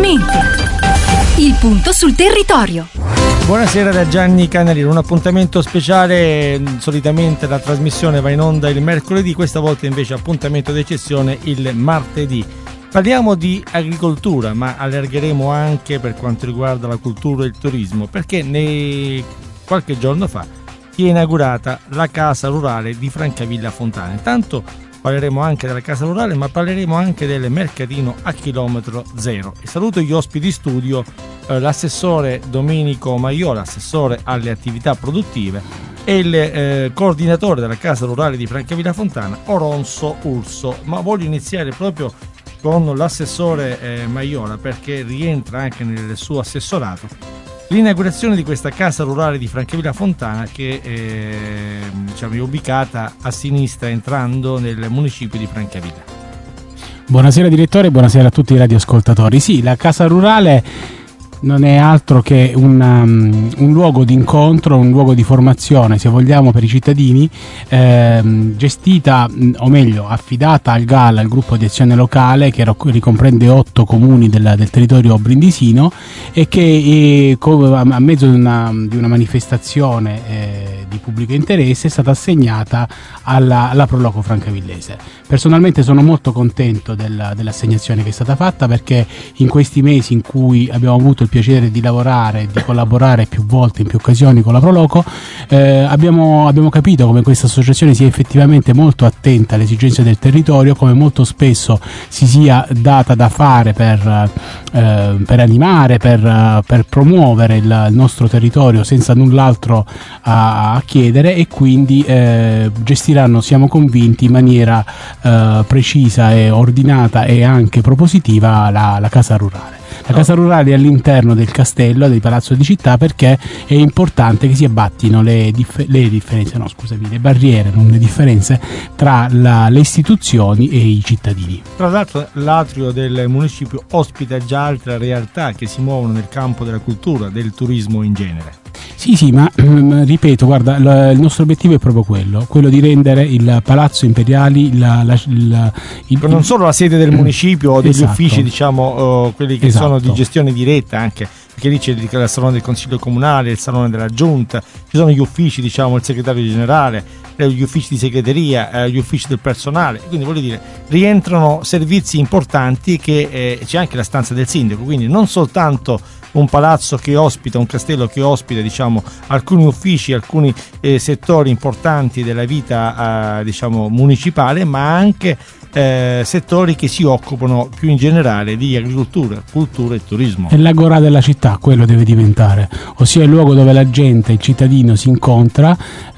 Direttamente. Il punto sul territorio. Buonasera da Gianni Canarino, un appuntamento speciale. Solitamente la trasmissione va in onda il mercoledì, questa volta invece appuntamento d'eccezione il martedì. Parliamo di agricoltura, ma allargheremo anche per quanto riguarda la cultura e il turismo, perché qualche giorno fa si è inaugurata la Casa Rurale di Francavilla Fontana. Intanto parleremo anche della Casa Rurale, ma parleremo anche del mercatino a chilometro zero. E saluto gli ospiti studio, l'assessore Domenico Maiola, assessore alle attività produttive, e il coordinatore della Casa Rurale di Francavilla Fontana, Oronzo Urso. Ma voglio iniziare proprio con l'assessore Maiola, perché rientra anche nel suo assessorato l'inaugurazione di questa Casa Rurale di Francavilla Fontana, che è ubicata a sinistra entrando nel municipio di Francavilla. Buonasera direttore, buonasera a tutti i radioascoltatori. Sì, la Casa Rurale non è altro che un luogo di incontro, un luogo di formazione, se vogliamo, per i cittadini, gestita, o meglio affidata al GAL, al gruppo di azione locale, che ricomprende 8 comuni del territorio brindisino, e che a mezzo di una manifestazione di pubblico interesse è stata assegnata alla Proloco francavillese. Personalmente sono molto contento dell'assegnazione che è stata fatta, perché in questi mesi in cui abbiamo avuto il piacere di lavorare e di collaborare più volte, in più occasioni, con la Proloco, abbiamo capito come questa associazione sia effettivamente molto attenta alle esigenze del territorio, come molto spesso si sia data da fare per animare, per promuovere il nostro territorio senza null'altro a chiedere, e quindi gestiranno, siamo convinti, in maniera precisa e ordinata e anche propositiva la Casa Rurale. La Casa Rurale è all'interno del castello, del Palazzo di Città, perché è importante che si abbattino le barriere, non le differenze, tra le istituzioni e i cittadini. Tra l'altro l'atrio del municipio ospita già altre realtà che si muovono nel campo della cultura, del turismo in genere. Sì, ma ripeto, guarda, il nostro obiettivo è proprio quello di rendere il Palazzo Imperiali non solo la sede del municipio o degli esatto, uffici, quelli che esatto, sono di gestione diretta, anche perché lì c'è il salone del consiglio comunale, il salone della giunta, ci sono gli uffici, il segretario generale, gli uffici di segreteria, gli uffici del personale, quindi voglio dire, rientrano servizi importanti, che c'è anche la stanza del sindaco, quindi non soltanto un palazzo che ospita, un castello che ospita alcuni uffici, alcuni settori importanti della vita municipale, ma anche settori che si occupano più in generale di agricoltura, cultura e turismo. È l'agora della città, quello deve diventare, ossia il luogo dove la gente, il cittadino si incontra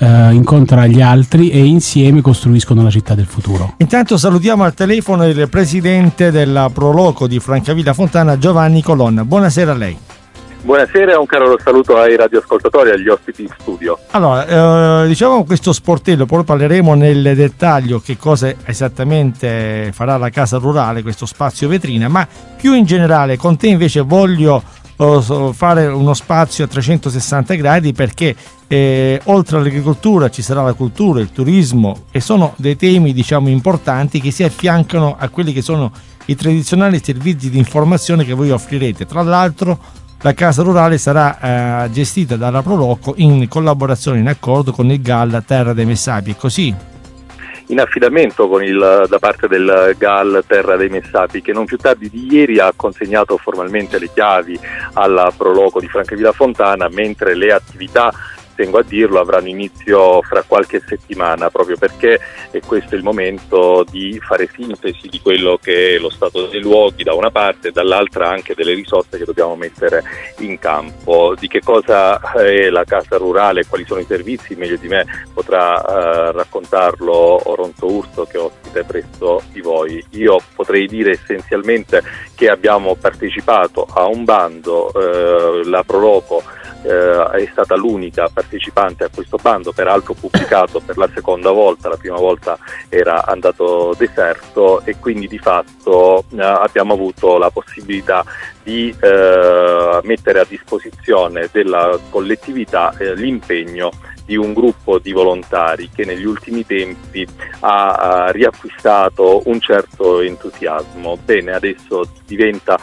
gli altri e insieme costruiscono la città del futuro. Intanto salutiamo al telefono il presidente della Proloco di Francavilla Fontana, Giovanni Colonna. Buonasera a lei. Buonasera e un caro saluto ai radioascoltatori e agli ospiti in studio. Allora, questo sportello, poi parleremo nel dettaglio che cosa esattamente farà la Casa Rurale, questo spazio vetrina, ma più in generale con te invece voglio fare uno spazio a 360 gradi, perché oltre all'agricoltura ci sarà la cultura, il turismo, e sono dei temi importanti che si affiancano a quelli che sono i tradizionali servizi di informazione che voi offrirete. Tra l'altro la Casa Rurale sarà gestita dalla Proloco in collaborazione, in accordo con il GAL Terra dei Messapi, è così? In affidamento da parte del GAL Terra dei Messapi, che non più tardi di ieri ha consegnato formalmente le chiavi alla Proloco di Francavilla Fontana, mentre le attività, tengo a dirlo, avranno inizio fra qualche settimana, proprio perché è questo il momento di fare sintesi di quello che è lo stato dei luoghi da una parte, e dall'altra anche delle risorse che dobbiamo mettere in campo. Di che cosa è la Casa Rurale, quali sono i servizi, meglio di me potrà raccontarlo Oronzo Urso, che è ospite presso di voi. Io potrei dire essenzialmente che abbiamo partecipato a un bando, la Proloco è stata l'unica partecipante a questo bando, peraltro pubblicato per la seconda volta, la prima volta era andato deserto, e quindi di fatto abbiamo avuto la possibilità di mettere a disposizione della collettività l'impegno di un gruppo di volontari che negli ultimi tempi ha riacquistato un certo entusiasmo. Bene, adesso diventa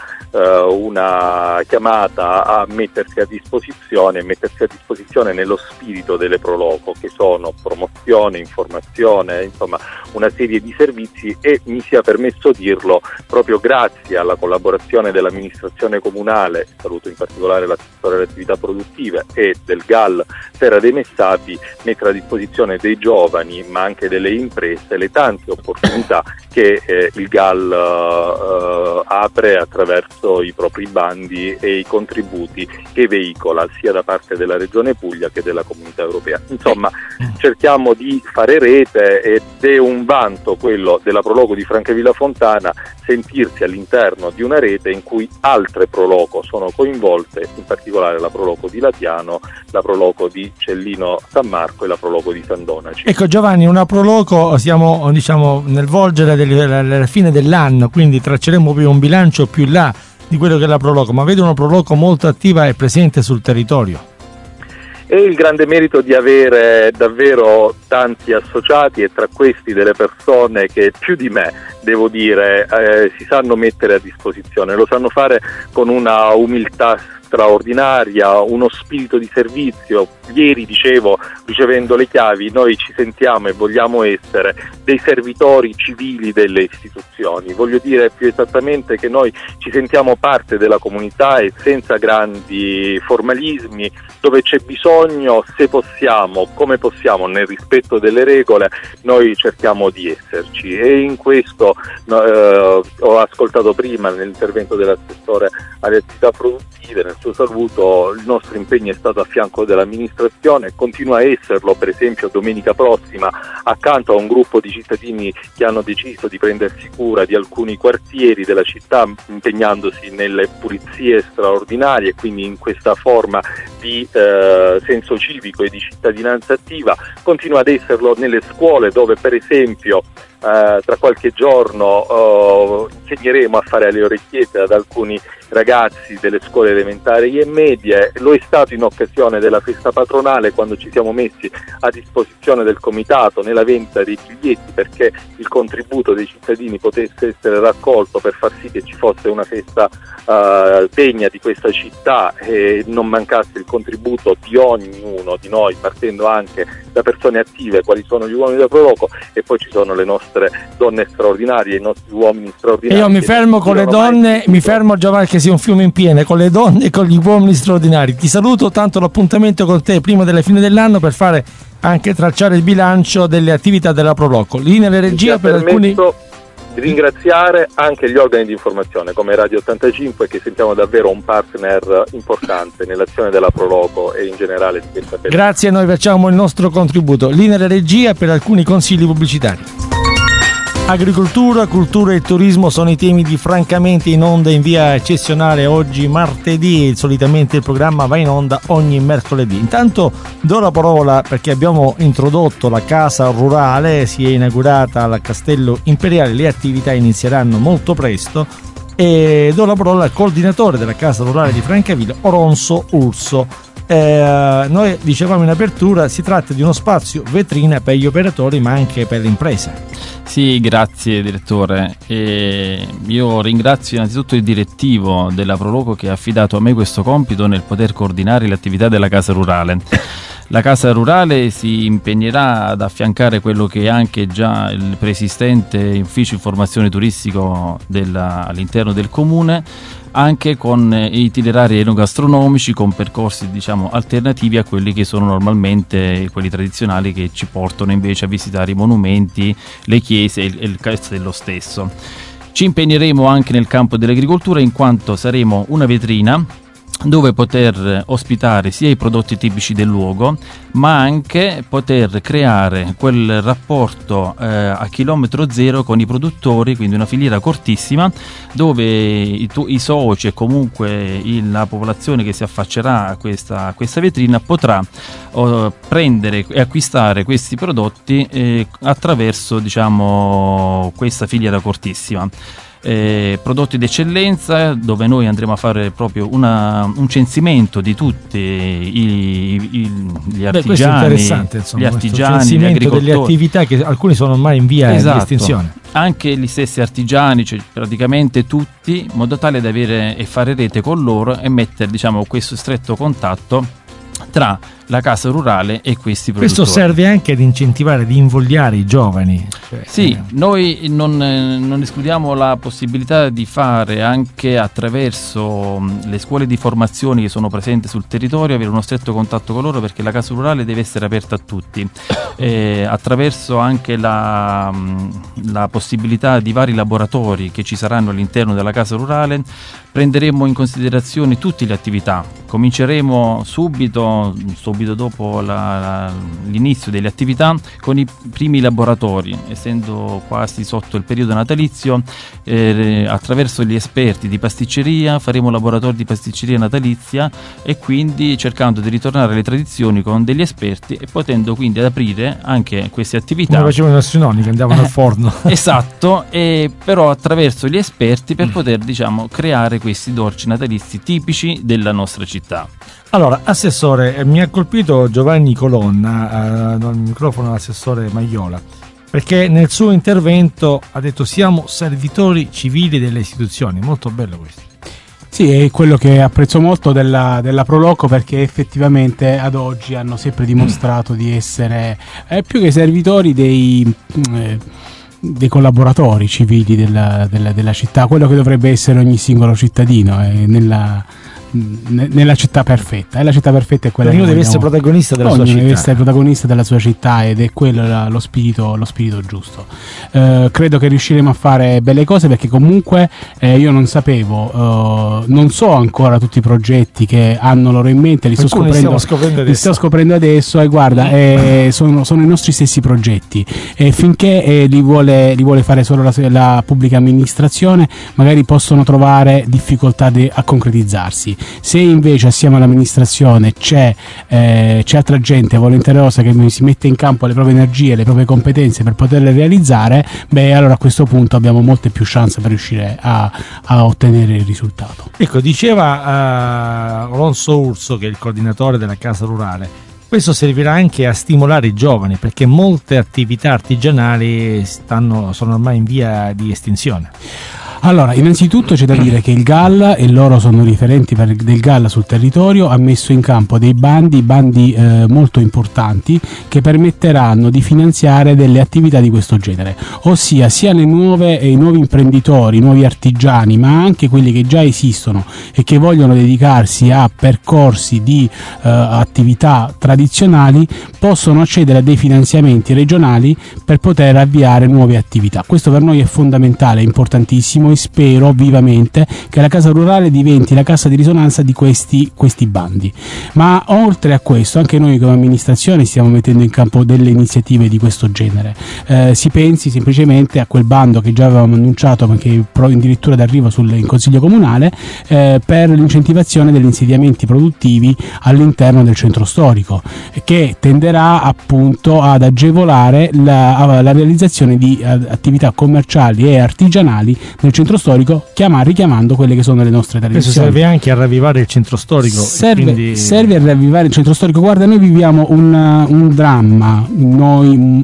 una chiamata a mettersi a disposizione nello spirito delle Proloco, che sono promozione, informazione, insomma una serie di servizi, e mi sia permesso dirlo proprio grazie alla collaborazione dell'amministrazione comunale, saluto in particolare l'assessore alle attività produttive, e del GAL Terra dei Messapi, mettere a disposizione dei giovani ma anche delle imprese le tante opportunità che il GAL apre attraverso i propri bandi e i contributi che veicola sia da parte della Regione Puglia che della Comunità Europea. Insomma, cerchiamo di fare rete, ed è un vanto quello della Proloco di Francavilla Fontana sentirsi all'interno di una rete in cui altre Proloco sono coinvolte, in particolare la Proloco di Latiano, la Proloco di Cellino San Marco e la Proloco di San Donaci. Ecco Giovanni, una Proloco, siamo nel volgere della fine dell'anno, quindi tracceremo più un bilancio più in là di quello che è la Proloco, ma vedo una Proloco molto attiva e presente sul territorio. E il grande merito di avere davvero tanti associati, e tra questi delle persone che più di me, devo dire, si sanno mettere a disposizione, lo sanno fare con una umiltà straordinaria, uno spirito di servizio. Ieri dicevo, ricevendo le chiavi, noi ci sentiamo e vogliamo essere dei servitori civili delle istituzioni. Voglio dire più esattamente che noi ci sentiamo parte della comunità e senza grandi formalismi, dove c'è bisogno, se possiamo, come possiamo, nel rispetto delle regole, noi cerchiamo di esserci. E in questo ho ascoltato prima nell'intervento dell'assessore alle attività produttive, nel suo saluto, il nostro impegno è stato a fianco dell'amministrazione, continua a esserlo. Per esempio domenica prossima, accanto a un gruppo di cittadini che hanno deciso di prendersi cura di alcuni quartieri della città, impegnandosi nelle pulizie straordinarie, quindi in questa forma di senso civico e di cittadinanza attiva, continua ad esserlo nelle scuole, dove per esempio tra qualche giorno insegneremo a fare le orecchiette ad alcuni ragazzi delle scuole elementari e medie. Lo è stato in occasione della festa patronale, quando ci siamo messi a disposizione del comitato nella vendita dei biglietti, perché il contributo dei cittadini potesse essere raccolto per far sì che ci fosse una festa degna di questa città e non mancasse il contributo di ognuno di noi, partendo anche da persone attive quali sono gli uomini della Proloco, e poi ci sono le nostre donne straordinarie, i nostri uomini straordinari. Io mi fermo con le donne, mi fermo Giovanni, che sia un fiume in piena, con le donne e con gli uomini straordinari. Ti saluto, tanto l'appuntamento con te prima della fine dell'anno per fare anche tracciare il bilancio delle attività della Proloco. Linea alle regia per alcuni. Di ringraziare anche gli organi di informazione come Radio 85, che sentiamo davvero un partner importante nell'azione della Proloco e in generale di questa persona. Grazie, noi facciamo il nostro contributo. Linea alla regia per alcuni consigli pubblicitari. Agricoltura, cultura e turismo sono i temi di Francamente in onda in via eccezionale oggi martedì. Solitamente il programma va in onda ogni mercoledì. Intanto do la parola, perché abbiamo introdotto la casa rurale, si è inaugurata al Castello Imperiale, le attività inizieranno molto presto, e do la parola al coordinatore della casa rurale di Francavilla, Oronzo Urso. Noi dicevamo in apertura, si tratta di uno spazio vetrina per gli operatori ma anche per le imprese. Sì, grazie direttore. Io ringrazio innanzitutto il direttivo della Proloco che ha affidato a me questo compito nel poter coordinare le attività della casa rurale. La casa rurale si impegnerà ad affiancare quello che è anche già il preesistente ufficio informazione turistico all'interno del comune, anche con itinerari enogastronomici, con percorsi alternativi a quelli che sono normalmente quelli tradizionali, che ci portano invece a visitare i monumenti, le chiese e il castello stesso. Ci impegneremo anche nel campo dell'agricoltura, in quanto saremo una vetrina dove poter ospitare sia i prodotti tipici del luogo, ma anche poter creare quel rapporto a chilometro zero con i produttori, quindi una filiera cortissima dove i soci e comunque la popolazione che si affaccerà a questa vetrina potrà prendere e acquistare questi prodotti attraverso questa filiera cortissima. prodotti d'eccellenza, dove noi andremo a fare proprio un censimento di tutti gli artigiani, insomma, gli artigiani, censimento gli agricoltori, delle attività che alcuni sono ormai in via di estinzione. Anche gli stessi artigiani, cioè praticamente tutti, in modo tale da avere e fare rete con loro e mettere, diciamo, questo stretto contatto tra la casa rurale e questi produttori. Questo serve anche ad incentivare, ad invogliare i giovani. Sì, noi non escludiamo la possibilità di fare anche attraverso le scuole di formazione che sono presenti sul territorio, avere uno stretto contatto con loro, perché la casa rurale deve essere aperta a tutti, attraverso anche la possibilità di vari laboratori che ci saranno all'interno della casa rurale. Prenderemo in considerazione tutte le attività, cominceremo subito dopo l'inizio delle attività con i primi laboratori, essendo quasi sotto il periodo natalizio. Attraverso gli esperti di pasticceria faremo laboratori di pasticceria natalizia, e quindi cercando di ritornare alle tradizioni con degli esperti, e potendo quindi aprire anche queste attività come facevano i nostri nonni che andavano al forno. Esatto, e però attraverso gli esperti, per poter, diciamo, creare questi dolci natalizi tipici della nostra città. Allora, Assessore, mi ha colpito Giovanni Colonna, do il microfono all'Assessore Maiola, perché nel suo intervento ha detto siamo servitori civili delle istituzioni. Molto bello questo. Sì, è quello che apprezzo molto della Proloco, perché effettivamente ad oggi hanno sempre dimostrato di essere più che servitori dei collaboratori civili della città, quello che dovrebbe essere ogni singolo cittadino nella città perfetta. E la città perfetta è quella ognuno deve essere protagonista della sua città. Deve essere protagonista della sua città, ed è quello lo spirito giusto. Credo che riusciremo a fare belle cose, perché comunque io non sapevo, non so ancora tutti i progetti che hanno loro in mente, li sto scoprendo adesso, e guarda, sono i nostri stessi progetti, e finché li vuole fare solo la pubblica amministrazione, magari possono trovare difficoltà a concretizzarsi. Se invece assieme all'amministrazione c'è altra gente volenterosa che si mette in campo le proprie energie, le proprie competenze per poterle realizzare, allora a questo punto abbiamo molte più chance per riuscire a ottenere il risultato. Ecco, diceva Alonso Urso, che è il coordinatore della Casa Rurale, questo servirà anche a stimolare i giovani, perché molte attività artigianali sono ormai in via di estinzione. Allora, innanzitutto c'è da dire che il GAL, e loro sono riferenti del GAL sul territorio, ha messo in campo dei bandi molto importanti che permetteranno di finanziare delle attività di questo genere, ossia sia i nuovi imprenditori, i nuovi artigiani, ma anche quelli che già esistono e che vogliono dedicarsi a percorsi di attività tradizionali, possono accedere a dei finanziamenti regionali per poter avviare nuove attività. Questo per noi è fondamentale, è importantissimo, e spero vivamente che la Casa Rurale diventi la cassa di risonanza di questi bandi. Ma oltre a questo, anche noi come amministrazione stiamo mettendo in campo delle iniziative di questo genere. Si pensi semplicemente a quel bando che già avevamo annunciato, ma che è addirittura d'arrivo in Consiglio Comunale, per l'incentivazione degli insediamenti produttivi all'interno del centro storico, che tenderà appunto ad agevolare la realizzazione di attività commerciali e artigianali nel centro storico, richiamando quelle che sono le nostre tradizioni. Questo serve anche a ravvivare il centro storico. Serve a ravvivare il centro storico. Guarda, noi viviamo un dramma, noi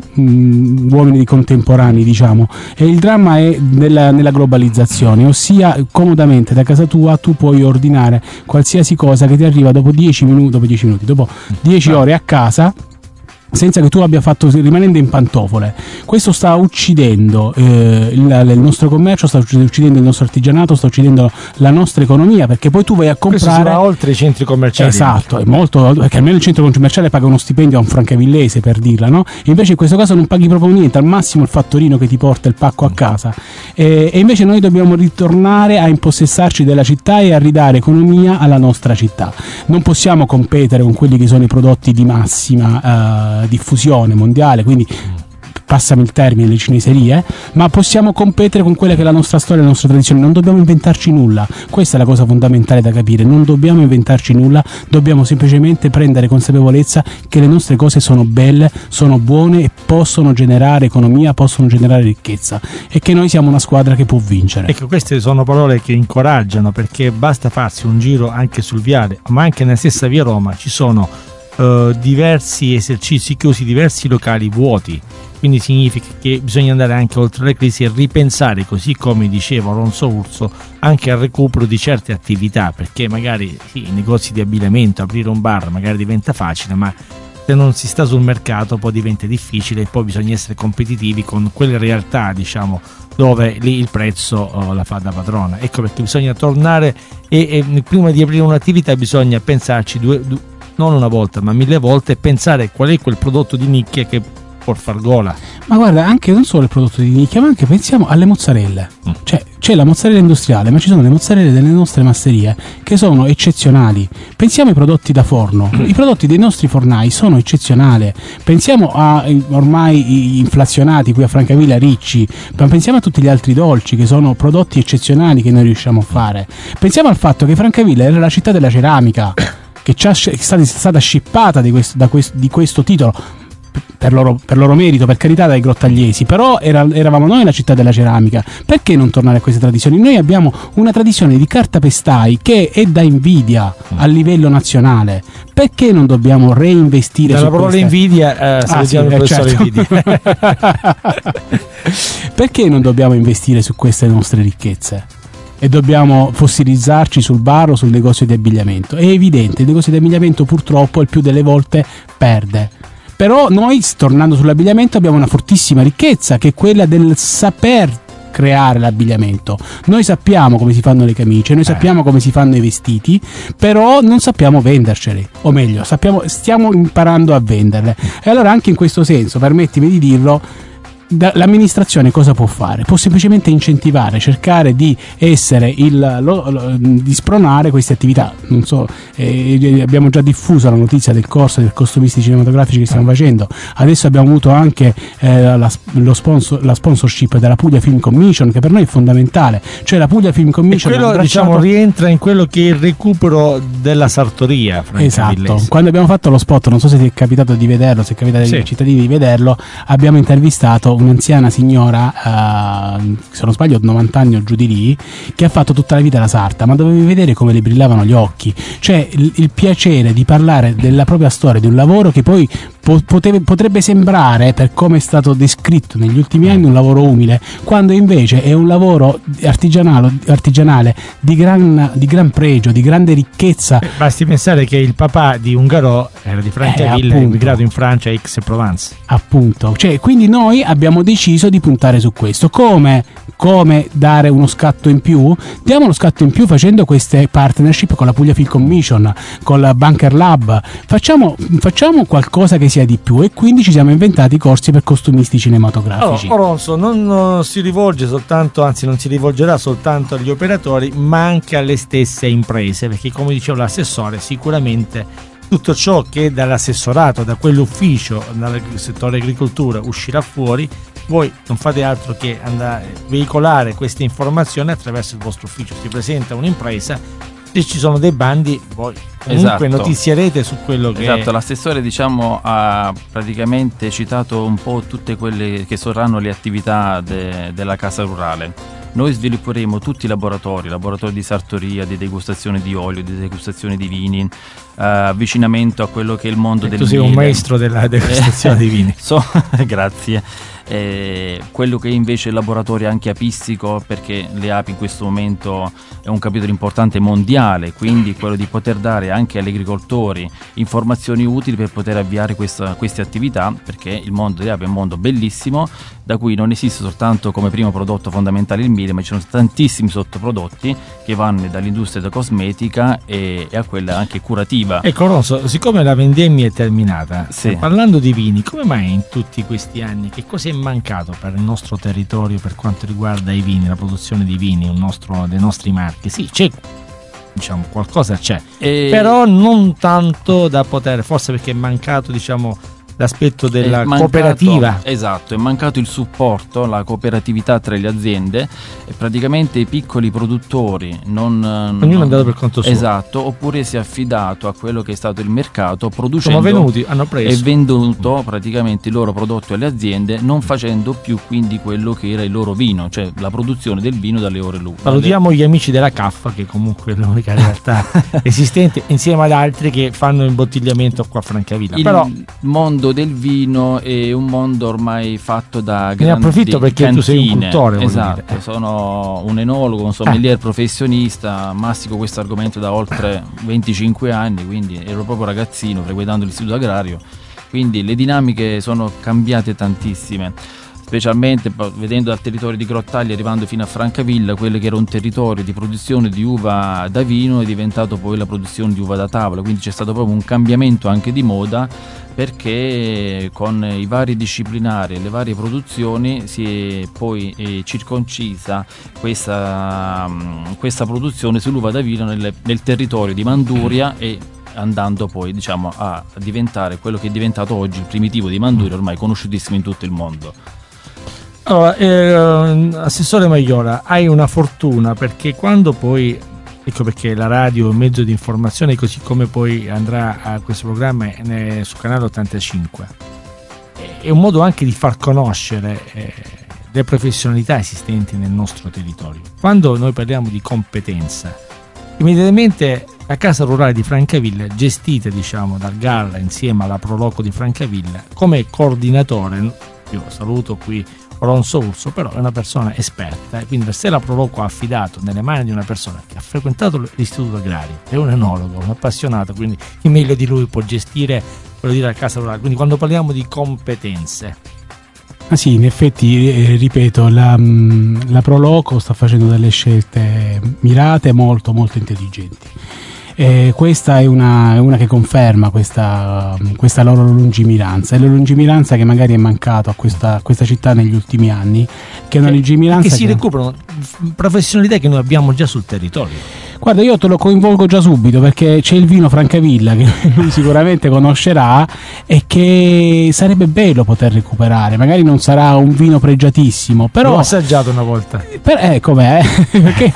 uomini contemporanei, diciamo, e il dramma è nella globalizzazione, ossia comodamente da casa tua tu puoi ordinare qualsiasi cosa che ti arriva dopo 10 minuti, dopo 10 ore a casa, senza che tu abbia fatto, rimanendo in pantofole. Questo sta uccidendo il nostro commercio, sta uccidendo il nostro artigianato, sta uccidendo la nostra economia, perché poi tu vai a comprare. Questo va oltre i centri commerciali. Esatto, è molto, perché almeno il centro commerciale paga uno stipendio a un francavillese, per dirla, no? Invece in questo caso non paghi proprio niente, al massimo il fattorino che ti porta il pacco a casa. E invece noi dobbiamo ritornare a impossessarci della città e a ridare economia alla nostra città. Non possiamo competere con quelli che sono i prodotti di massima diffusione mondiale, quindi passami il termine, le cineserie, ma possiamo competere con quella che è la nostra storia e la nostra tradizione. Non dobbiamo inventarci nulla, questa è la cosa fondamentale da capire. Non dobbiamo inventarci nulla, dobbiamo semplicemente prendere consapevolezza che le nostre cose sono belle, sono buone e possono generare economia, possono generare ricchezza, e che noi siamo una squadra che può vincere. Ecco, queste sono parole che incoraggiano, perché basta farsi un giro anche sul viale, ma anche nella stessa via Roma ci sono diversi esercizi chiusi, diversi locali vuoti, quindi significa che bisogna andare anche oltre le crisi e ripensare, così come diceva Alonso Urso, anche al recupero di certe attività, perché magari sì, i negozi di abbigliamento, aprire un bar magari diventa facile, ma se non si sta sul mercato poi diventa difficile, e poi bisogna essere competitivi con quelle realtà, diciamo, dove lì il prezzo la fa da padrona. Ecco perché bisogna tornare e prima di aprire un'attività bisogna pensarci non una volta ma 1000 volte, e pensare qual è quel prodotto di nicchia che può far gola. Ma guarda, anche non solo il prodotto di nicchia, ma anche pensiamo alle mozzarelle. Cioè, c'è la mozzarella industriale, ma ci sono le mozzarelle delle nostre masserie che sono eccezionali. Pensiamo ai prodotti da forno, i prodotti dei nostri fornai sono eccezionali. Pensiamo a ormai inflazionati qui a Francavilla, Ricci, ma pensiamo a tutti gli altri dolci che sono prodotti eccezionali che noi riusciamo a fare. Pensiamo al fatto che Francavilla era la città della ceramica, che è stata scippata di questo titolo per loro merito, per carità, dai grottagliesi, però eravamo noi la città della ceramica. Perché non tornare a queste tradizioni? Noi abbiamo una tradizione di cartapestai che è da invidia a livello nazionale. Perché non dobbiamo reinvestire dalla parola invidia? Certo. Perché non dobbiamo investire su queste nostre ricchezze e dobbiamo fossilizzarci sul bar o sul negozio di abbigliamento? È evidente, il negozio di abbigliamento purtroppo il più delle volte perde. Però noi, tornando sull'abbigliamento, abbiamo una fortissima ricchezza, che è quella del saper creare l'abbigliamento. Noi sappiamo come si fanno le camicie, noi sappiamo come si fanno i vestiti, però non sappiamo venderceli, o meglio, stiamo imparando a venderle. E allora, anche in questo senso, permettimi di dirlo, l'amministrazione cosa può fare? Può semplicemente incentivare, cercare di essere di spronare queste attività. Non so, abbiamo già diffuso la notizia del corso del costumisti cinematografici che stiamo facendo. Adesso abbiamo avuto anche la sponsorship della Puglia Film Commission, che per noi è fondamentale. Cioè la Puglia Film Commission, e quello, diciamo, rientra in quello che è il recupero della sartoria. Esatto. Quando abbiamo fatto lo spot, non so se ti è capitato di vederlo, se è capitato ai cittadini di vederlo, abbiamo intervistato un'anziana signora, se non sbaglio 90 anni o giù di lì, che ha fatto tutta la vita la sarta, ma dovevi vedere come le brillavano gli occhi. Cioè il piacere di parlare della propria storia, di un lavoro che poi potrebbe sembrare, per come è stato descritto negli ultimi anni, un lavoro umile, quando invece è un lavoro artigianale di gran pregio, di grande ricchezza. Basti pensare che il papà di Ungaro era di Francavilla, è emigrato in Francia, Aix-en-Provence. Appunto, cioè, quindi noi abbiamo deciso di puntare su questo. Come dare uno scatto in più? Diamo uno scatto in più facendo queste partnership con la Puglia Film Commission, con la Bunker Lab. Facciamo qualcosa che sia di più, e quindi ci siamo inventati corsi per costumisti cinematografici. Allora, Alonso non si rivolge soltanto, anzi non si rivolgerà soltanto agli operatori, ma anche alle stesse imprese, perché come diceva l'assessore, sicuramente tutto ciò che dall'assessorato, da quell'ufficio, dal settore agricoltura uscirà fuori, voi non fate altro che andare a veicolare queste informazioni attraverso il vostro ufficio. Si presenta un'impresa, se ci sono dei bandi, voi comunque notizierete su quello che Esatto, l'assessore, diciamo, ha praticamente citato un po' tutte quelle che saranno le attività della Casa Rurale. Noi svilupperemo tutti i laboratori di sartoria, di degustazione di olio, di degustazione di vini, avvicinamento a quello che è il mondo del miele. Tu sei un maestro della degustazione di vini. Grazie. Quello che è invece il laboratorio anche apistico, perché le api in questo momento è un capitolo importante mondiale, quindi quello di poter dare anche agli agricoltori informazioni utili per poter avviare queste attività, perché il mondo delle api è un mondo bellissimo, da cui non esiste soltanto come primo prodotto fondamentale il miele, ma ci sono tantissimi sottoprodotti che vanno dall'industria della cosmetica e a quella anche curativa. Ecco, Alonso, siccome la vendemmia è terminata, parlando di vini, come mai in tutti questi anni, che cosa è mancato per il nostro territorio per quanto riguarda i vini, la produzione di vini, dei nostri marchi? Sì, c'è, diciamo, qualcosa c'è, però non tanto da poter, forse perché è mancato, diciamo, l'aspetto della cooperativa. Esatto, è mancato il supporto, la cooperatività tra le aziende, e praticamente i piccoli produttori ognuno è andato per conto suo. Esatto, oppure si è affidato a quello che è stato il mercato, producendo, sono venuti, hanno preso e venduto praticamente i loro prodotti alle aziende, non facendo più quindi quello che era il loro vino, cioè la produzione del vino dalle ore lunghe. Salutiamo gli amici della CAF, che comunque è l'unica realtà esistente, insieme ad altri che fanno imbottigliamento qua a Francavilla. Però il mondo del vino è un mondo ormai fatto da grandi ne approfitto perché cantine. Tu sei un cultore, esatto, sono un enologo, un sommelier professionista, mastico questo argomento da oltre 25 anni, quindi ero proprio ragazzino frequentando l'istituto agrario, quindi le dinamiche sono cambiate tantissime, specialmente vedendo dal territorio di Grottaglie arrivando fino a Francavilla, quello che era un territorio di produzione di uva da vino è diventato poi la produzione di uva da tavola, quindi c'è stato proprio un cambiamento anche di moda, perché con i vari disciplinari e le varie produzioni si è poi circoncisa questa produzione sull'uva da vino nel territorio di Manduria, e andando poi diciamo a diventare quello che è diventato oggi il primitivo di Manduria, ormai conosciutissimo in tutto il mondo. Allora, Assessore Maiora, hai una fortuna, perché quando poi, ecco perché la radio è un mezzo di informazione, così come poi andrà a questo programma su canale 85, è un modo anche di far conoscere le professionalità esistenti nel nostro territorio. Quando noi parliamo di competenza, immediatamente la Casa Rurale di Francavilla, gestita diciamo dal GAL insieme alla Proloco di Francavilla, come coordinatore, io saluto qui Alonso Urso, però è una persona esperta, e quindi se la Proloco ha affidato nelle mani di una persona che ha frequentato l'istituto agrario, è un enologo, un appassionato, quindi chi meglio di lui può gestire quello di la Casa Rurale. Quindi quando parliamo di competenze, sì, in effetti ripeto, la Proloco sta facendo delle scelte mirate molto molto intelligenti. Questa è una che conferma questa loro lungimiranza, e la lungimiranza che magari è mancato a questa città negli ultimi anni, che è una lungimiranza che si recuperano professionalità che noi abbiamo già sul territorio. Guarda, io te lo coinvolgo già subito, perché c'è il vino Francavilla che lui sicuramente conoscerà e che sarebbe bello poter recuperare. Magari non sarà un vino pregiatissimo, però l'ho assaggiato una volta. Com'è? Perché?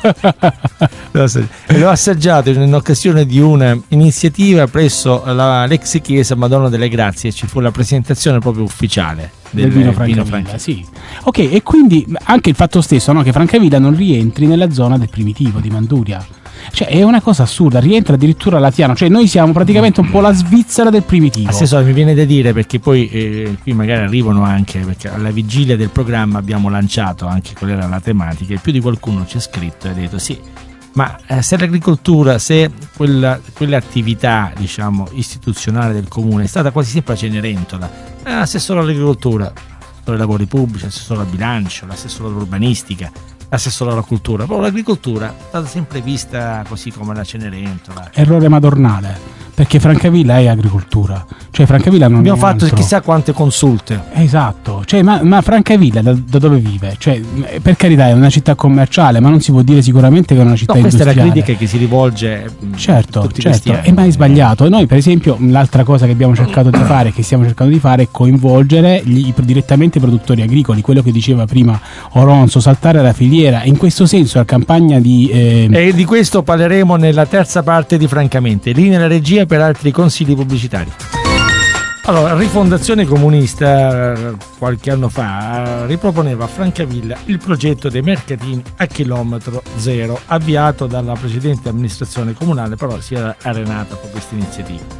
L'ho assaggiato in occasione di un'iniziativa presso l'ex chiesa Madonna delle Grazie, ci fu la presentazione proprio ufficiale del vino Francavilla. Sì. Ok, e quindi anche il fatto stesso, no, che Francavilla non rientri nella zona del primitivo di Manduria, cioè è una cosa assurda, rientra addirittura Latiano, cioè noi siamo praticamente un po' la Svizzera del primitivo. Assessore, mi viene da dire, perché poi qui magari arrivano anche, perché alla vigilia del programma abbiamo lanciato anche qual era la tematica, e più di qualcuno ci ha scritto e ha detto sì, ma se l'agricoltura, se quell'attività diciamo istituzionale del comune è stata quasi sempre a Cenerentola, assessore all'agricoltura, assessore ai lavori pubblici, assessore al bilancio, l'assessore all'urbanistica, l'assessore alla cultura, però l'agricoltura è stata sempre vista così come la Cenerentola. Errore madornale, perché Francavilla è agricoltura, cioè Francavilla non abbiamo è fatto altro. Chissà quante consulte. Esatto, cioè, ma Francavilla da dove vive? Cioè, per carità è una città commerciale, ma non si può dire sicuramente che è una città industriale. Questa è la critica che si rivolge certo, e mai sbagliato. E noi per esempio l'altra cosa che abbiamo cercato di fare, che stiamo cercando di fare, è coinvolgere direttamente i produttori agricoli, quello che diceva prima Oronzo, saltare la filiera, e in questo senso la campagna di e di questo parleremo nella terza parte di Francamente, lì nella regia per altri consigli pubblicitari. Allora, Rifondazione Comunista qualche anno fa riproponeva a Francavilla il progetto dei mercatini a chilometro zero, avviato dalla precedente amministrazione comunale, però si era arenata per questa iniziativa.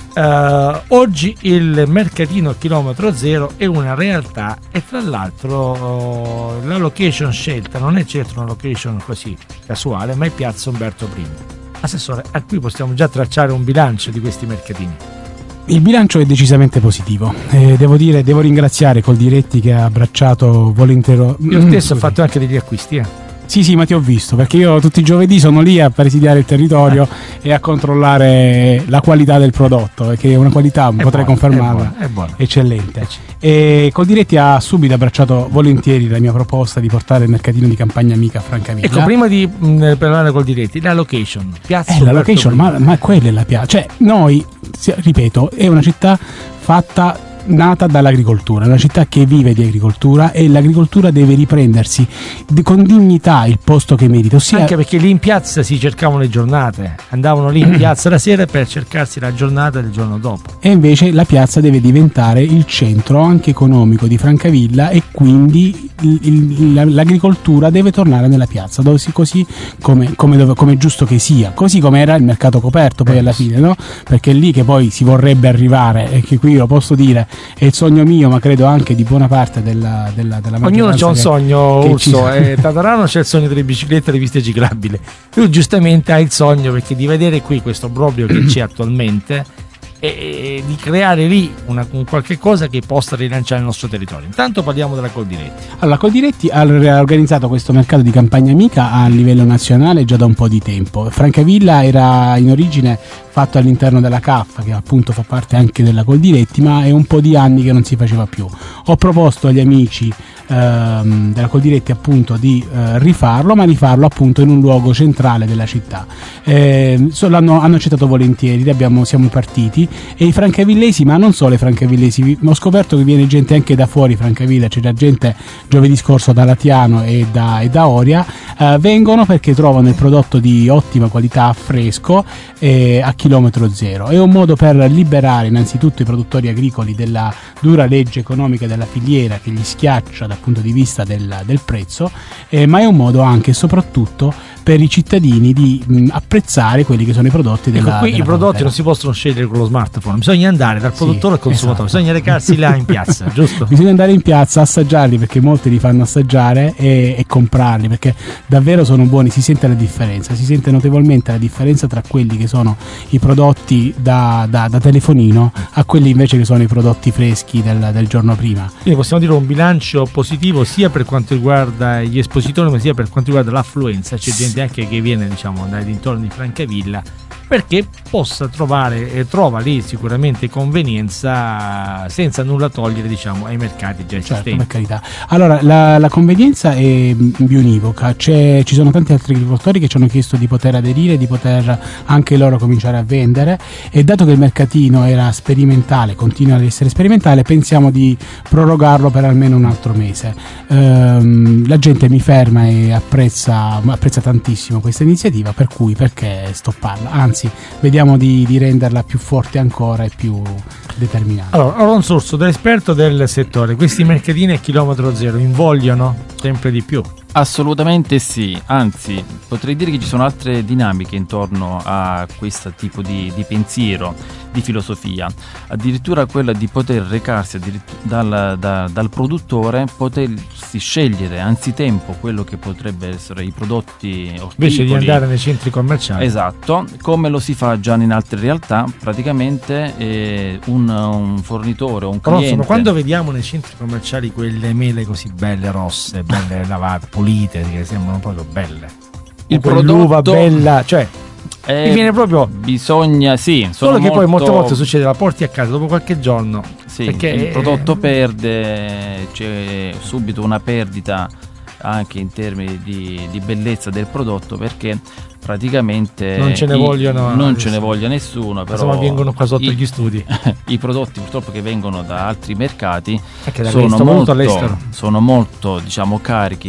Oggi il mercatino a chilometro zero è una realtà, e tra l'altro la location scelta non è certo una location così casuale, ma è Piazza Umberto I. Assessore, a cui possiamo già tracciare un bilancio di questi mercatini? Il bilancio è decisamente positivo, devo ringraziare Coldiretti che ha abbracciato volentieri. Io stesso ho fatto anche degli acquisti. Sì, ma ti ho visto, perché io tutti i giovedì sono lì a presidiare il territorio e a controllare la qualità del prodotto, che è una qualità, potrei confermarla, è buona. Eccellente. E Coldiretti ha subito abbracciato volentieri la mia proposta di portare il mercatino di campagna amica a Francavilla. Ecco, prima di parlare con Coldiretti, la location, Piazza la location, ma quella è la piazza. Cioè, noi, ripeto, è una città nata dall'agricoltura, una città che vive di agricoltura, e l'agricoltura deve riprendersi con dignità il posto che merita, ossia... Anche perché lì in piazza si cercavano le giornate, andavano lì in piazza la sera per cercarsi la giornata del giorno dopo. E invece la piazza deve diventare il centro anche economico di Francavilla, e quindi l'agricoltura deve tornare nella piazza, così come è giusto che sia, così come era il mercato coperto poi alla fine, no? Perché è lì che poi si vorrebbe arrivare, e che qui lo posso dire è il sogno mio, ma credo anche di buona parte della maggioranza. Ognuno c'ha un sogno, Urso, e Tatarano c'è il sogno delle biciclette e delle piste ciclabili. Lui giustamente ha il sogno, perché di vedere qui questo obbrobrio che c'è attualmente e di creare lì un qualche cosa che possa rilanciare il nostro territorio. Intanto parliamo della Coldiretti. Allora, Coldiretti ha organizzato questo mercato di campagna amica a livello nazionale già da un po' di tempo. Francavilla era in origine fatto all'interno della CAF, che appunto fa parte anche della Coldiretti, ma è un po' di anni che non si faceva più. Ho proposto agli amici della Coldiretti appunto di rifarlo, ma rifarlo appunto in un luogo centrale della città. Hanno accettato volentieri, siamo partiti, e i francavillesi, ma non solo i francavillesi, ho scoperto che viene gente anche da fuori Francavilla, c'era gente giovedì scorso da Latiano e da Oria, vengono perché trovano il prodotto di ottima qualità, fresco, a chilometro zero. È un modo per liberare innanzitutto i produttori agricoli della dura legge economica della filiera che gli schiaccia dal punto di vista del prezzo, ma è un modo anche e soprattutto per i cittadini di apprezzare quelli che sono i prodotti della qui i prodotti frontiera. non si possono scegliere con lo smartphone, bisogna andare dal produttore al consumatore, esatto. Bisogna recarsi là in piazza, giusto? Bisogna andare in piazza, assaggiarli, perché molti li fanno assaggiare e comprarli, perché davvero sono buoni, si sente la differenza, si sente notevolmente la differenza tra quelli che sono i prodotti da telefonino a quelli invece che sono i prodotti freschi del giorno prima. Quindi possiamo dire un bilancio positivo sia per quanto riguarda gli espositori, ma sia per quanto riguarda l'affluenza. C'è gente anche che viene, diciamo, dai dintorni di Francavilla perché possa trovare e trova lì sicuramente convenienza, senza nulla togliere, diciamo, ai mercati già esistenti. Certo, per carità. Allora, la convenienza è bionivoca, ci sono tanti altri agricoltori che ci hanno chiesto di poter aderire, di poter anche loro cominciare a vendere, e dato che il mercatino era sperimentale, continua ad essere sperimentale, pensiamo di prorogarlo per almeno un altro mese. La gente mi ferma e apprezza tantissimo questa iniziativa, per cui perché stopparla? Anzi, vediamo di renderla più forte ancora e più determinante. Allora, Ron Sorso, da esperto del settore, questi mercatini a chilometro zero invogliano sempre di più? Assolutamente sì, anzi potrei dire che ci sono altre dinamiche intorno a questo tipo di pensiero, di filosofia, addirittura quella di poter recarsi dal produttore, potersi scegliere anzitempo quello che potrebbe essere i prodotti orticoli, invece di andare nei centri commerciali. Esatto, come lo si fa già in altre realtà, praticamente un fornitore o un cliente. Però quando vediamo nei centri commerciali quelle mele così belle, rosse, belle lavate, pulite, che sembrano proprio belle, il l'uva prodotto bella, cioè mi viene proprio bisogna, sì, solo che poi molte volte succede, la porti a casa dopo qualche giorno, sì, perché il prodotto perde, c'è subito una perdita anche in termini di bellezza del prodotto, perché praticamente non ce ne voglia nessuno, però insomma vengono qua sotto gli studi i prodotti purtroppo che vengono da altri mercati sono molto diciamo carichi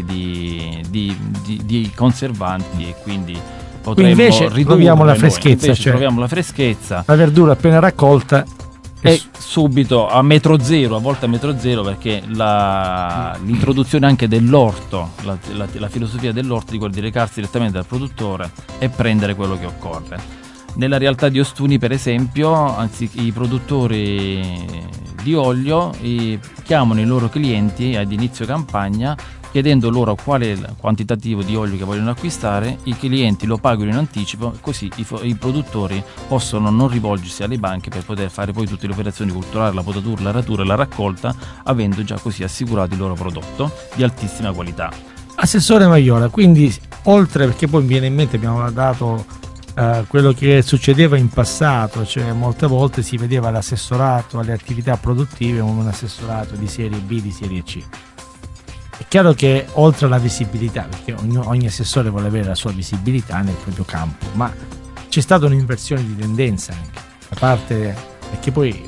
di conservanti, e quindi potremmo invece troviamo la freschezza, troviamo la freschezza, la verdura appena raccolta e subito a metro zero, a volte a metro zero, perché l'introduzione anche dell'orto, la filosofia dell'orto, di quello di recarsi direttamente dal produttore e prendere quello che occorre. Nella realtà di Ostuni, per esempio, i produttori di olio chiamano i loro clienti ad inizio campagna chiedendo loro qual è il quantitativo di olio che vogliono acquistare, i clienti lo pagano in anticipo, così i produttori possono non rivolgersi alle banche per poter fare poi tutte le operazioni culturali, la potatura, la ratura e la raccolta, avendo già così assicurato il loro prodotto di altissima qualità. Assessore Maiola, quindi oltre, perché poi mi viene in mente, abbiamo dato quello che succedeva in passato, cioè molte volte si vedeva l'assessorato alle attività produttive come un assessorato di serie B, di serie C. È chiaro che oltre alla visibilità, perché ogni assessore vuole avere la sua visibilità nel proprio campo, ma c'è stata un'inversione di tendenza anche da parte, perché poi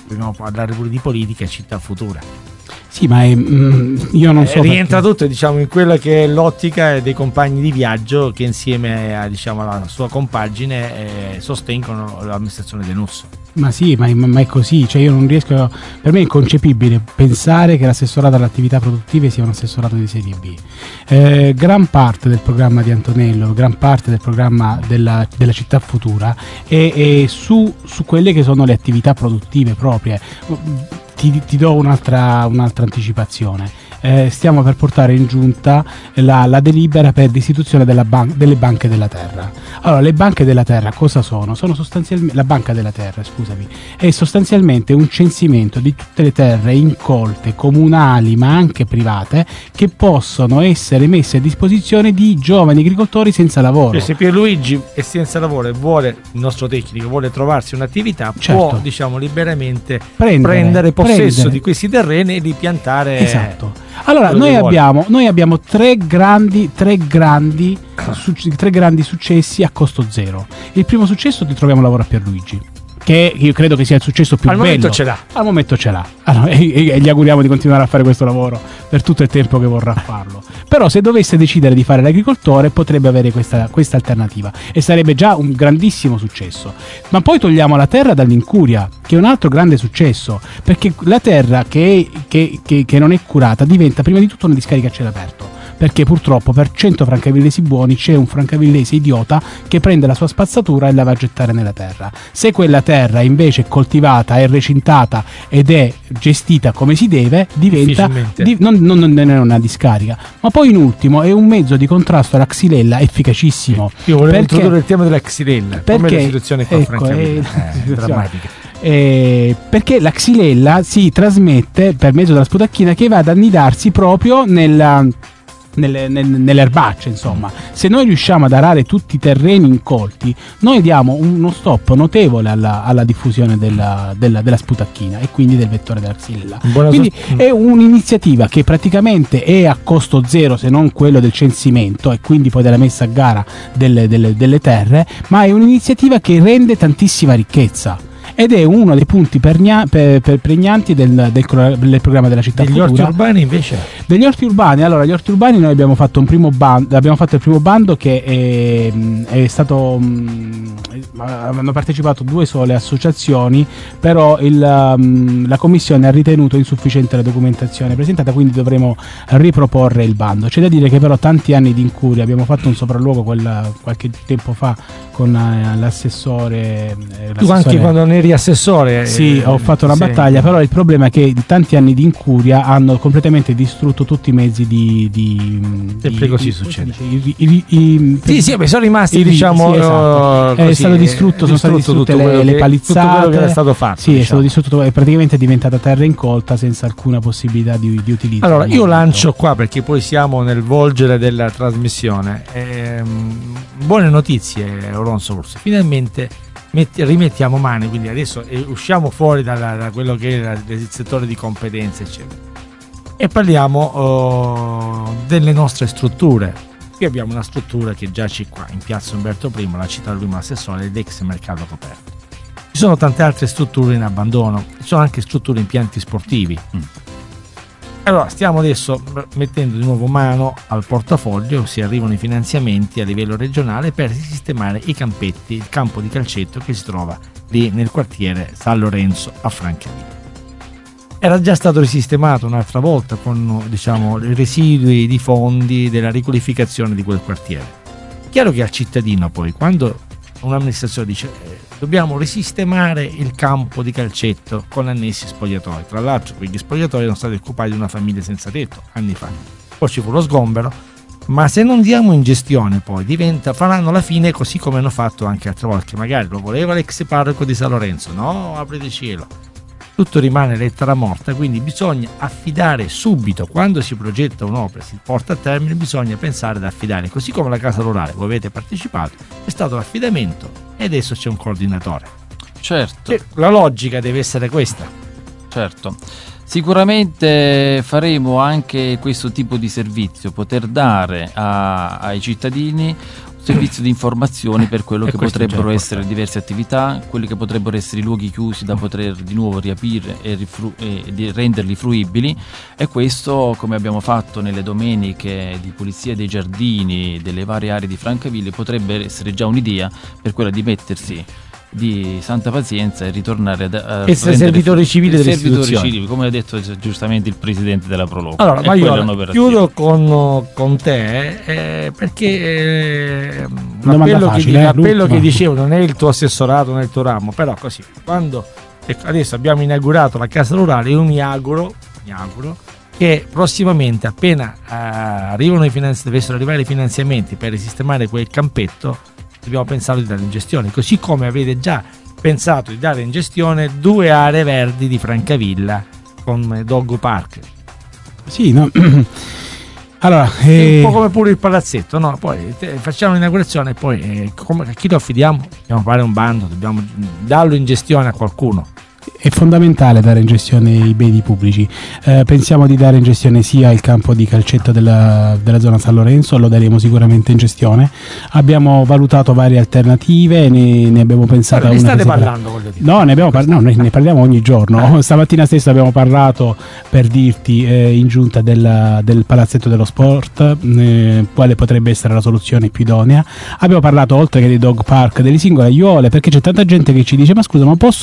dobbiamo parlare pure di politica e città futura. Sì, ma io non so. Rientra tutto, diciamo, in quella che è l'ottica dei compagni di viaggio che insieme a, diciamo, alla sua compagine sostengono l'amministrazione del NUS. Ma sì, ma è così, cioè io non riesco, per me è inconcepibile pensare che l'assessorato alle attività produttive sia un assessorato di serie B. Gran parte del programma di Antonello, gran parte del programma della città futura è su quelle che sono le attività produttive proprie. Ti do un'altra anticipazione. Stiamo per portare in giunta la delibera per l'istituzione delle banche della terra. Allora, le banche della terra cosa sono? Sono sostanzialmente la banca della terra, scusami, è sostanzialmente un censimento di tutte le terre incolte, comunali ma anche private, che possono essere messe a disposizione di giovani agricoltori senza lavoro. Se Pierluigi è senza lavoro e vuole, il nostro tecnico vuole trovarsi un'attività, certo, può, diciamo, liberamente prendere possesso di questi terreni e ripiantare. Esatto. Allora, noi abbiamo tre grandi successi a costo zero. Il primo successo, ti troviamo lavoro a Pierluigi, che io credo che sia il successo più bello. Al momento ce l'ha. Allora, e gli auguriamo di continuare a fare questo lavoro per tutto il tempo che vorrà farlo. Però se dovesse decidere di fare l'agricoltore potrebbe avere questa alternativa e sarebbe già un grandissimo successo. Ma poi togliamo la terra dall'incuria, che è un altro grande successo, perché la terra che non è curata diventa prima di tutto una discarica a cielo aperto, perché purtroppo per 100 francavillesi buoni c'è un francavillese idiota che prende la sua spazzatura e la va a gettare nella terra. Se quella terra invece è coltivata, è recintata ed è gestita come si deve, diventa non è una discarica. Ma poi in ultimo è un mezzo di contrasto alla xylella efficacissimo. Io volevo introdurre il tema della xylella, perché la situazione qua, francamente è drammatica. Perché la xylella si trasmette per mezzo della sputacchina che va ad annidarsi proprio nelle erbacce. Insomma, se noi riusciamo ad arare tutti i terreni incolti, noi diamo uno stop notevole alla diffusione della sputacchina e quindi del vettore della xylella. Quindi è un'iniziativa che praticamente è a costo zero, se non quello del censimento e quindi poi della messa a gara delle terre, ma è un'iniziativa che rende tantissima ricchezza. Ed è uno dei punti pregnanti del programma della città futura. Degli orti urbani invece? Degli orti urbani, allora gli orti urbani noi abbiamo fatto il primo bando che è stato hanno partecipato 2 sole associazioni, però la commissione ha ritenuto insufficiente la documentazione presentata, quindi dovremo riproporre il bando. C'è da dire che però tanti anni di incuria, abbiamo fatto un sopralluogo qualche tempo fa con l'assessore. Tu anche quando ne eri assessore? Sì, ho fatto una battaglia, però il problema è che tanti anni di incuria hanno completamente distrutto tutti i mezzi sempre così succede. Sono rimasti, diciamo, esatto. È stato distrutto, sono state distrutte le palizzate, tutto quello che era stato fatto. Sì, diciamo. È stato distrutto e praticamente è diventata terra incolta senza alcuna possibilità di utilizzo. Allora, io lancio qua, perché poi siamo nel volgere della trasmissione, buone notizie, Oronzo, forse finalmente rimettiamo mani, quindi adesso usciamo fuori da quello che è il settore di competenze, eccetera, e parliamo delle nostre strutture. Qui abbiamo una struttura che giace qua in piazza Umberto I, la città prima assessore dell'ex mercato coperto. Ci sono tante altre strutture in abbandono, ci sono anche strutture impianti sportivi. Allora stiamo adesso mettendo di nuovo mano al portafoglio, si arrivano i finanziamenti a livello regionale per sistemare i campetti, il campo di calcetto che si trova lì nel quartiere San Lorenzo a Francavilla. Era già stato risistemato un'altra volta con, diciamo, i residui di fondi della riqualificazione di quel quartiere. Chiaro che al cittadino poi, quando un'amministrazione dice dobbiamo risistemare il campo di calcetto con annessi spogliatoi, tra l'altro quegli spogliatoi erano stati occupati da una famiglia senza tetto anni fa, poi ci fu lo sgombero, ma se non diamo in gestione poi faranno la fine così come hanno fatto anche altre volte, magari lo voleva l'ex parroco di San Lorenzo, no, aprite cielo, tutto rimane lettera morta. Quindi bisogna affidare subito, quando si progetta un'opera, si porta a termine, bisogna pensare ad affidare, così come la casa rurale, voi avete partecipato, è stato l'affidamento e adesso c'è un coordinatore. Certo. La logica deve essere questa. Certo. Sicuramente faremo anche questo tipo di servizio, poter dare ai cittadini servizio di informazioni per quello che potrebbero essere diverse attività, quelli che potrebbero essere i luoghi chiusi da poter di nuovo riaprire e di renderli fruibili, e questo, come abbiamo fatto nelle domeniche di pulizia dei giardini delle varie aree di Francavilla, potrebbe essere già un'idea per quella di mettersi di santa pazienza e ritornare a essere servitori civili delle istituzioni, come ha detto giustamente il presidente della Proloco. Allora, ma io chiudo con te perché l'appello che dicevo non è il tuo assessorato, non è il tuo ramo, però così quando adesso abbiamo inaugurato la casa rurale, io mi auguro che prossimamente, appena dovessero arrivare i finanziamenti per risistemare quel campetto, dobbiamo pensare di dare in gestione, così come avete già pensato di dare in gestione 2 aree verdi di Francavilla con Dog Park. Sì, no. Allora, un po' come pure il palazzetto, no? Poi facciamo l'inaugurazione e poi a chi lo affidiamo? Dobbiamo fare un bando, dobbiamo darlo in gestione a qualcuno. È fondamentale dare in gestione i beni pubblici. Pensiamo di dare in gestione sia il campo di calcetto della zona San Lorenzo, lo daremo sicuramente in gestione. Abbiamo valutato varie alternative, ne abbiamo pensato a una. Ne state parlando, voglio dire. No, noi ne parliamo ogni giorno. Stamattina stesso abbiamo parlato, per dirti, in giunta del palazzetto dello sport, quale potrebbe essere la soluzione più idonea. Abbiamo parlato, oltre che dei dog park, delle singole aiuole, perché c'è tanta gente che ci dice: ma scusa, ma posso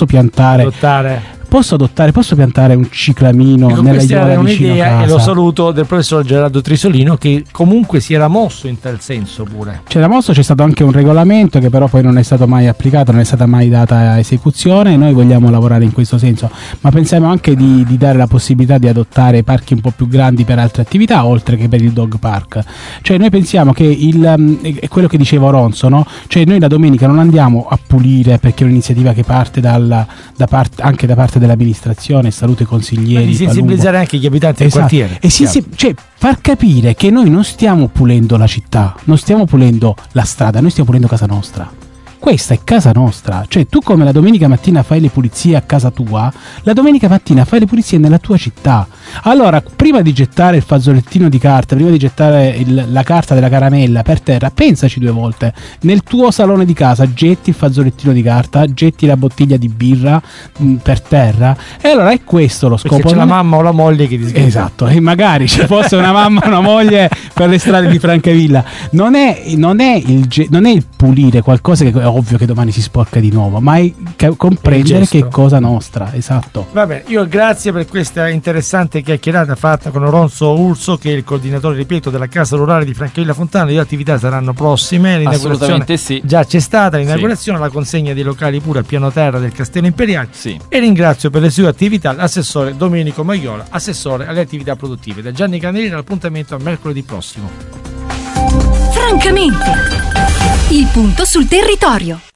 piantare un ciclamino nella aiuola vicino a casa? E lo saluto del professor Gerardo Trisolino, che comunque si era mosso in tal senso pure. C'è stato anche un regolamento che però poi non è stato mai applicato, non è stata mai data esecuzione, e noi vogliamo lavorare in questo senso, ma pensiamo anche di dare la possibilità di adottare parchi un po' più grandi per altre attività, oltre che per il dog park. Cioè noi pensiamo che è quello che diceva Ronzo, no? Cioè noi la domenica non andiamo a pulire, perché è un'iniziativa che parte anche da parte dell'amministrazione, salute consiglieri, di sensibilizzare anche gli abitanti del quartiere, cioè far capire che noi non stiamo pulendo la città, non stiamo pulendo la strada, noi stiamo pulendo casa nostra. Questa è casa nostra, cioè tu come la domenica mattina fai le pulizie a casa tua, la domenica mattina fai le pulizie nella tua città. Allora, prima di gettare il fazzolettino di carta, prima di gettare la carta della caramella per terra, pensaci 2 volte. Nel tuo salone di casa getti il fazzolettino di carta, getti la bottiglia di birra per terra, e allora è questo lo scopo. Perché c'è la mamma o la moglie che ti sgrifa. Esatto, e magari ci fosse una mamma o una moglie per le strade di Francavilla. Non è il pulire qualcosa che è ovvio che domani si sporca di nuovo, ma è comprendere che è cosa nostra. Esatto. Va bene, io grazie per questa interessante chiacchierata fatta con Ronzo Urso, che è il coordinatore, ripeto, della Casa Rurale di Francavilla Fontana. Le attività saranno prossime, assolutamente sì. Già c'è stata l'inaugurazione, la consegna dei locali pure al piano terra del Castello Imperiale. Sì. E ringrazio per le sue attività l'assessore Domenico Maiola, assessore alle attività produttive. Da Gianni Canelli, l'appuntamento a mercoledì prossimo. Francamente, il punto sul territorio.